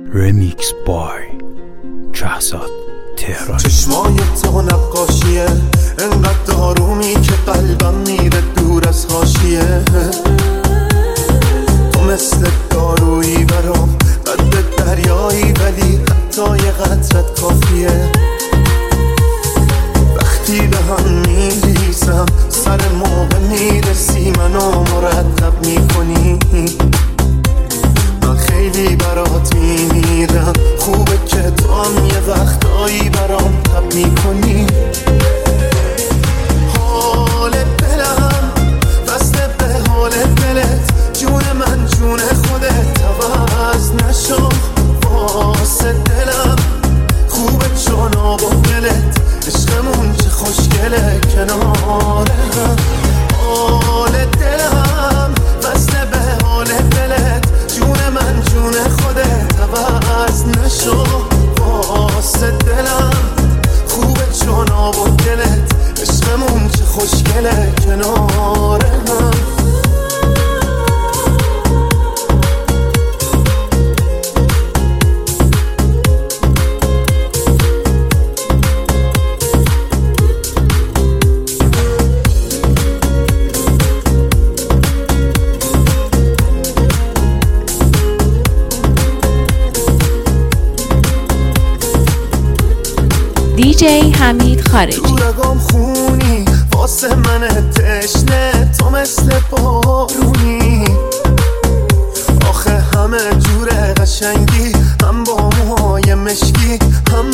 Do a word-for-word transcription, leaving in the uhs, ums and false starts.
رمیکس بای شهزاد تهرانی. چشمای تو نقاشیه انقدر دارومی که قلبم میره دور از حاشیه. تو مثل دارویی برام قد دریایی ولی حتی یه قطرت کافیه. وقتی به هم میریزم سر موقع میرسی منو مرتب میکنی. من خیلی برات میمیرم خوبه که تو هم یه وقتایی برام تب میکنی. حال دلم وصله به حال دلت جون من جون خودت عوض نشو واسه دلم. خوبه جناب و دلت عشقمون چه خوشگله کنار هم. حال دلم وصله به حال دلت جون من جون خودت عوض نشو واسه دلم. خوبه جناب و دلت عشقمون چه خوشگله کنار هم. دی جی حمید خارجی. تو رگام خونی واسه من تشنه تو مثل بارونی. آخه همه جوره قشنگی هم با موهای مشکی هم